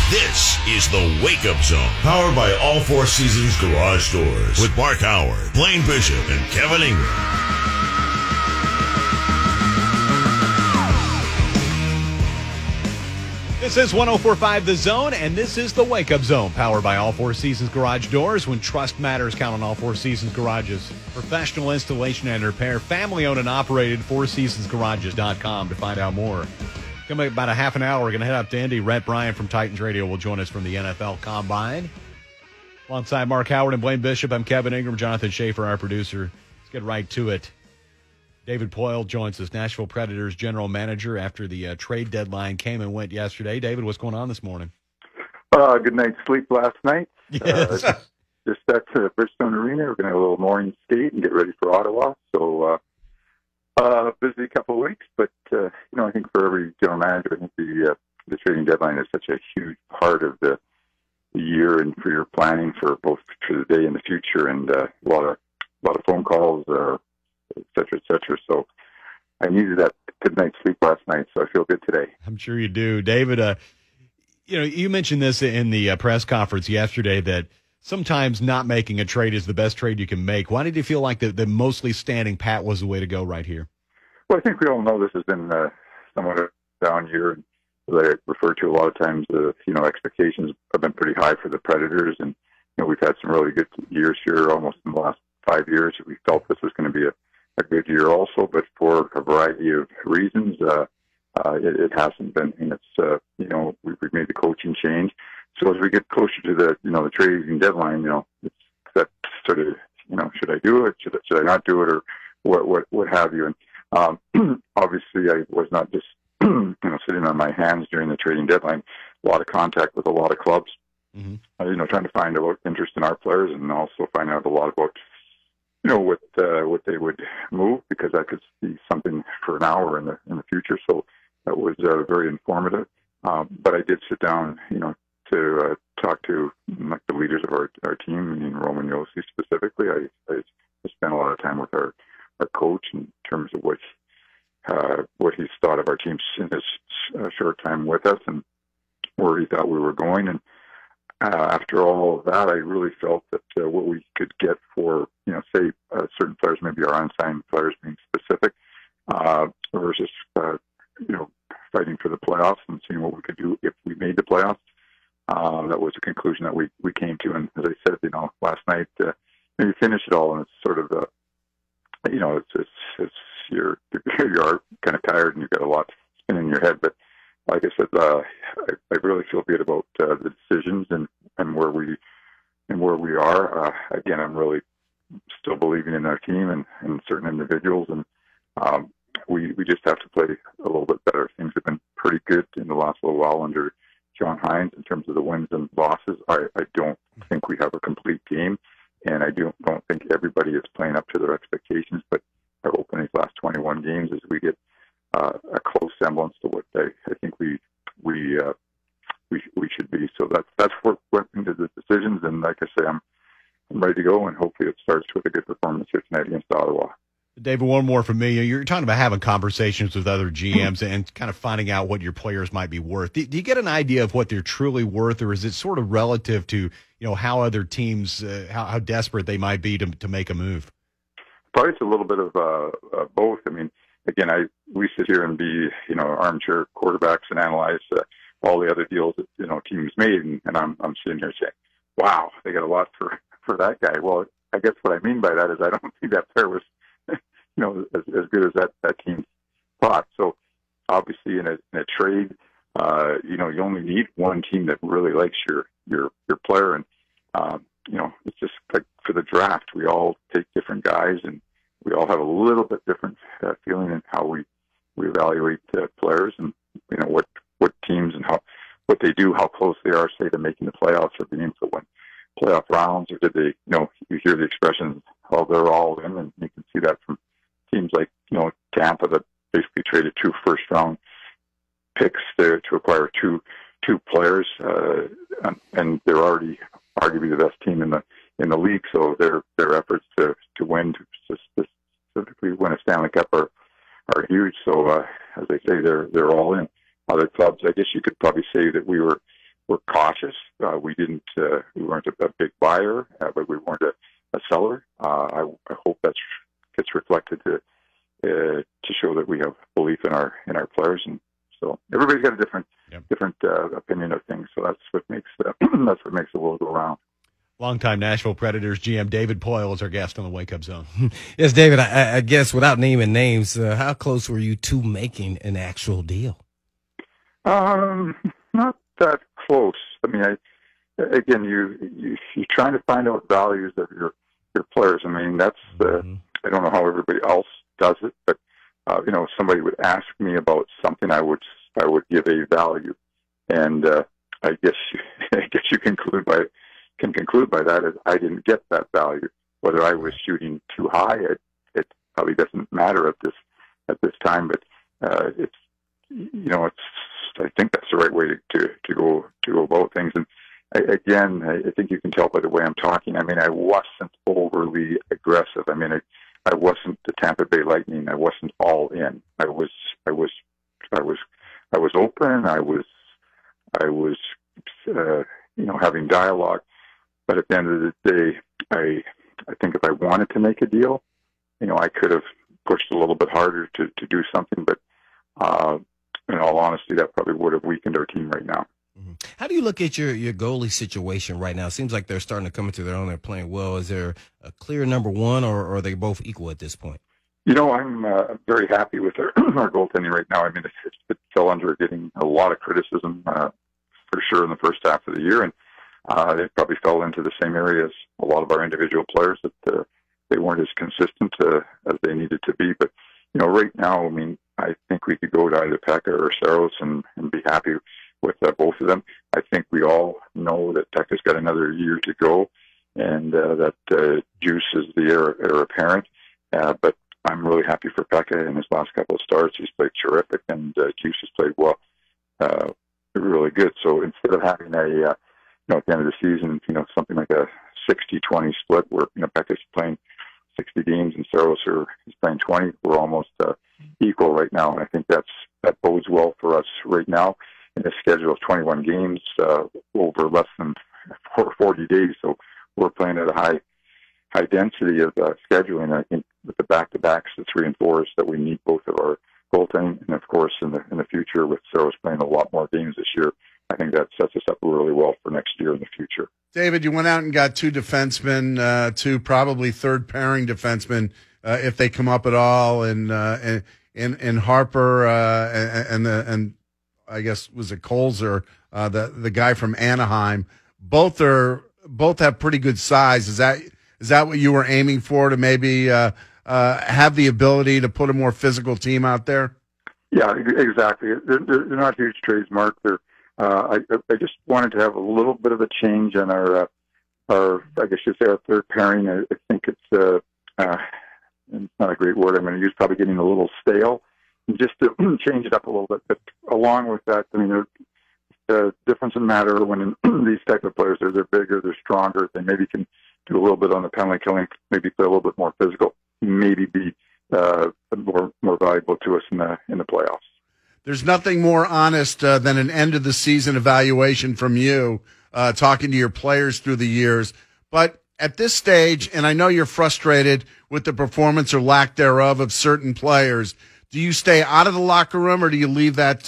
This is the Wake Up Zone, powered by All Four Seasons Garage Doors, with Mark Howard, Blaine Bishop, and Kevin Ingram. This is 104.5 The Zone, and this is the Wake Up Zone, powered by All Four Seasons Garage Doors. When trust matters, count on All Four Seasons Garages. Professional installation and repair, family-owned and operated, fourseasonsgarages.com to find out more. Coming about a half an hour, we're going to head up to Indy. Rhett Bryan from Titans Radio will join us from the NFL Combine. Alongside Mark Howard and Blaine Bishop, I'm Kevin Ingram, Jonathan Schaefer, our producer. Let's get right to it. David Poile joins us, Nashville Predators general manager, after the trade deadline came and went yesterday. David, what's going on this morning? Good night's sleep last night. Yes. Just at Bridgestone Arena. We're going to have a little morning skate and get ready for Ottawa. So, busy couple of weeks, but, I think for every general manager, I think the trading deadline is such a huge part of the year and for your planning for both for the day and the future, and a lot of phone calls, et cetera, et cetera. So I needed that good night's sleep last night, so I feel good today. I'm sure you do. David, you mentioned this in the press conference yesterday that sometimes not making a trade is the best trade you can make. Why did you feel like the mostly standing pat was the way to go right here? Well, I think we all know this has been somewhat a down year. As I refer to a lot of times, expectations have been pretty high for the Predators, and we've had some really good years here almost in the last 5 years. We felt this was going to be a good year also, but for a variety of reasons, it hasn't been. And it's we've made the coaching change. So as we get closer to the trading deadline, it's that sort of should I do it? Should I not do it? Or what have you? And obviously, I was not just sitting on my hands during the trading deadline. A lot of contact with a lot of clubs. Mm-hmm. Trying to find out interest in our players, and also find out a lot about what they would move, because I could see something for an hour in the future. So that was very informative. But I did sit down, to talk to the leaders of our team, and Roman Josi specifically. I spent a lot of time with our coach in terms of what he's thought of our team in his short time with us, and where he thought we were going. And after all of that, I really felt that what we could get for, say, certain players, maybe our unsigned players being specific, versus, fighting for the playoffs and seeing what we could do if we made the playoffs. That was a conclusion that we came to. And as I said, last night, you finish it all, and it's sort of, you're kind of tired and you've got a lot spinning in your head. But like I said, I really feel good about the decisions and where we are. Again, I'm really still believing in our team and certain individuals, and we just have to play a little bit better. Things have been pretty good in the last little while under John Hines in terms of the wins and losses. I don't think we have a complete game, and I don't think everybody is playing up to their expectations. But I hope in these last 21 games, as we get a close semblance to what I think we should be. So that's what went into the decisions. And like I say, I'm ready to go, and hopefully it starts with a good performance here tonight against Ottawa. David, one more from me. You're talking about having conversations with other GMs and kind of finding out what your players might be worth. Do you get an idea of what they're truly worth, or is it sort of relative to how other teams, how desperate they might be to make a move? Probably it's a little bit of both. I mean, again, we sit here and be armchair quarterbacks and analyze all the other deals that teams made, and I'm sitting here saying, wow, they got a lot for that guy. Well, I guess what I mean by that is I don't think that player was as good as that team thought. So obviously in a trade, you only need one team that really likes your player, and it's just like for the draft, we all take different guys, and we all have a little bit different feeling in how we evaluate players, and what teams and what they do, how close they are, say, to making the playoffs or being to win playoff rounds, or did they? You hear the expression, "Oh, they're all in," and you can see that from teams like Tampa that basically traded 2 first-round picks to acquire two players, and they're already arguably the best team in the league. So their efforts to win, to specifically win a Stanley Cup are huge. So as I say, they're all in. Other clubs, I guess you could probably say that we're buyer, but we weren't a seller. I hope that gets reflected to show that we have belief in our players, and so everybody's got a different opinion of things. So that's what makes the world go round. Longtime Nashville Predators GM David Poile is our guest on the Wake Up Zone. Yes, David, I guess without naming names, how close were you to making an actual deal? Not that close. I mean, again, you're trying to find out values of your players. I mean, that's I don't know how everybody else does it, but if somebody would ask me about something, I would give a value, and I guess you can conclude by that as I didn't get that value. Whether I was shooting too high, it probably doesn't matter at this time. But it's I think that's the right way to go about things. And I think you can tell by the way I'm talking. I mean, I wasn't overly aggressive. I mean, I wasn't the Tampa Bay Lightning. I wasn't all in. I was open. I was having dialogue. But at the end of the day, I think if I wanted to make a deal, I could have pushed a little bit harder to do something. But in all honesty, that probably would have weakened our team right now. Mm-hmm. How do you look at your goalie situation right now? It seems like they're starting to come into their own. They're playing well. Is there a clear number one, or are they both equal at this point? I'm very happy with our goaltending right now. I mean, it fell under getting a lot of criticism for sure in the first half of the year, and it probably fell into the same areas a lot of our individual players, that they weren't as consistent as they needed to be. But right now, I mean, I think we could go to either Pekka or Saros and be happy with both of them. I think we all know that Pekka's got another year to go, and that Juice is the heir apparent. But I'm really happy for Pekka in his last couple of starts. He's played terrific, and Juice has played well, really good. So instead of having at the end of the season, something like a 60-20 split where Pekka's playing 60 games and Saros is playing 20, we're almost equal right now, and I think that bodes well for us right now in a schedule of 21 games over less than 40 days. So we're playing at a high density of scheduling. I think with the back-to-backs, the 3 and 4s, that we need both of our goaltending, and of course in the future with Saros playing a lot more games this year, I think that sets us up really well for next year in the future. David, you went out and got 2 defensemen, 2 probably third pairing defensemen, if they come up at all, and Harper and I guess was it Colzer, the guy from Anaheim. Both have pretty good size. Is that what you were aiming for, to maybe have the ability to put a more physical team out there? Yeah, exactly. They're not huge trades, Mark. I just wanted to have a little bit of a change on our I guess you'd say our third pairing. I think it's not a great word I'm going to use, probably getting a little stale, and just to change it up a little bit. But along with that, I mean, the difference in matter when these type of players, they're bigger, they're stronger, they maybe can do a little bit on the penalty killing, maybe play a little bit more physical, maybe be more valuable to us in the playoffs. There's nothing more honest than an end of the season evaluation from you, talking to your players through the years. But at this stage, and I know you're frustrated with the performance or lack thereof of certain players, do you stay out of the locker room, or do you leave that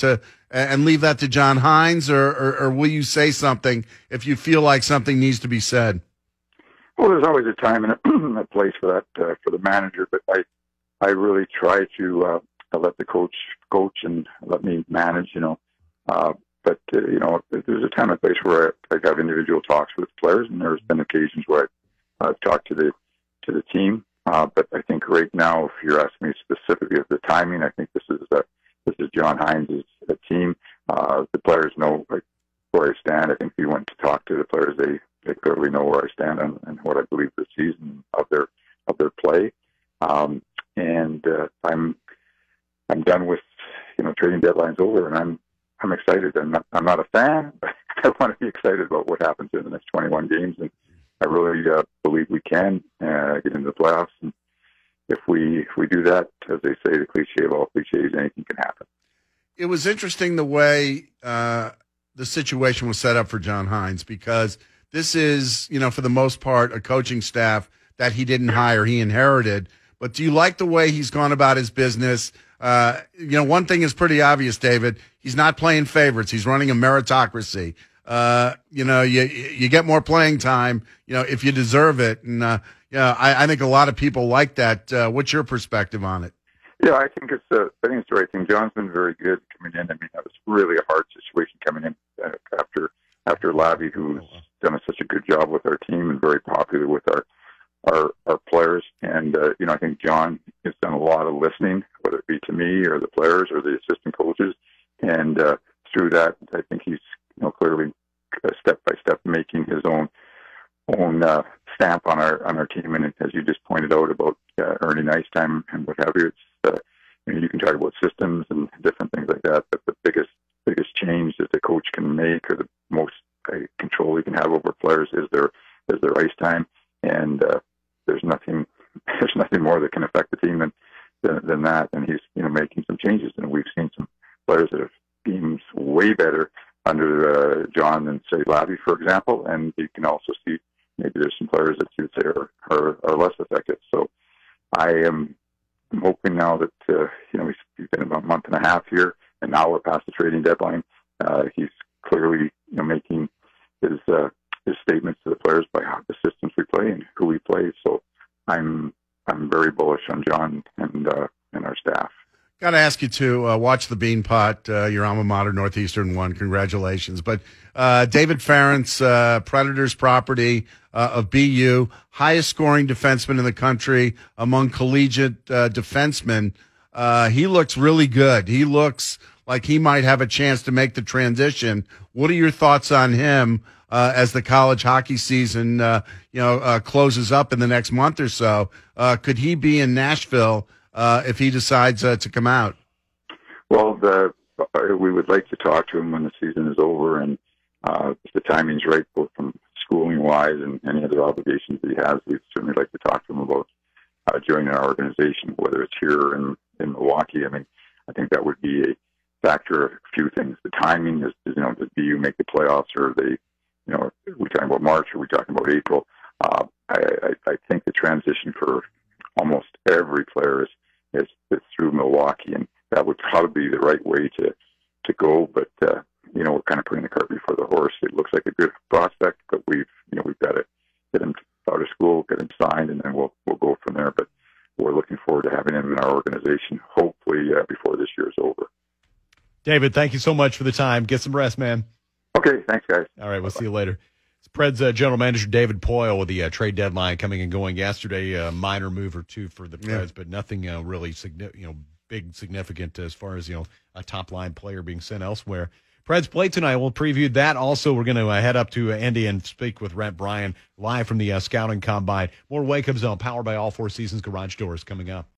to John Hynes, or will you say something if you feel like something needs to be said? Well, there's always a time and a place for that for the manager, but I really try to let the coach and let me manage, But there's a time and place where I have individual talks with players, and there's been occasions where I've talked to the team. But I think right now, if you're asking me specifically of the timing, I think this is John Hynes' team. The players know where I stand. I think if you went to talk to the players, they clearly know where I stand and what I believe the season of their play. And I'm done with trading deadlines over, and I'm excited. I'm not a fan, but I want to be excited about what happens in the next 21 games, and I really believe we can get into the playoffs. And if we do that, as they say, the cliche of all cliches, anything can happen. It was interesting the way the situation was set up for John Hynes, because this is, for the most part, a coaching staff that he didn't hire, he inherited. But do you like the way he's gone about his business? One thing is pretty obvious, David. He's not playing favorites. He's running a meritocracy. You get more playing time, if you deserve it. And, I think a lot of people like that. What's your perspective on it? Yeah, I think it's the right thing. John's been very good coming in. I mean, that was really a hard situation coming in after Labby, who's done such a good job with our team and very popular with our players. And, I think John has done a lot of listening, whether it be to me or the players or the assistant coaches. And through that, I think he's clearly step by step making his own stamp on our team. And as you just pointed out about earning ice time and what have you, it's you can talk about systems and different things like that. But the biggest change that the coach can make, or the most control he can have over players, is their ice time. And there's nothing more that can affect the team than that. And he's making some changes, and we've seen some players that have been way better under John than, say, Labby, for example. And you can also see maybe there's some players that you would say are less effective. So I'm hoping now that he's been about a month and a half here, and now we're past the trading deadline. He's clearly making his statements to the players by how the systems we play and who we play. So I'm very bullish on John and our staff. Got to ask you to watch the Beanpot, your alma mater, Northeastern won. Congratulations. But David Ference, Predators property of BU, highest scoring defenseman in the country among collegiate defensemen. He looks really good. He looks like he might have a chance to make the transition. What are your thoughts on him as the college hockey season closes up in the next month or so? Could he be in Nashville if he decides to come out? Well, we would like to talk to him when the season is over, and if the timing's right, both from schooling-wise and any other obligations that he has, we'd certainly like to talk to him about joining our organization, whether it's here in Milwaukee. I mean, I think that would be a factor of a few things. The timing is, does BU make the playoffs, or are they, are we talking about March, or are we talking about April? I think the transition for almost every player is through Milwaukee, and that would probably be the right way to go. But we're kind of putting the cart before the horse. It looks like a good prospect, but we've got to get him out of school, get him signed, and then we'll go from there. But we're looking forward to having him in our organization, hopefully before this year is over. David, thank you so much for the time. Get some rest, man. Okay, thanks, guys. All right, we'll see you later. It's Preds general manager David Poile with the trade deadline coming and going yesterday. A minor move or two for the Preds, but nothing really significant as far as a top line player being sent elsewhere. Preds play tonight. We'll preview that. Also, we're going to head up to Indy and speak with Rhett Bryan live from the Scouting Combine. More Wake Up Zone powered by All Four Seasons Garage Doors coming up.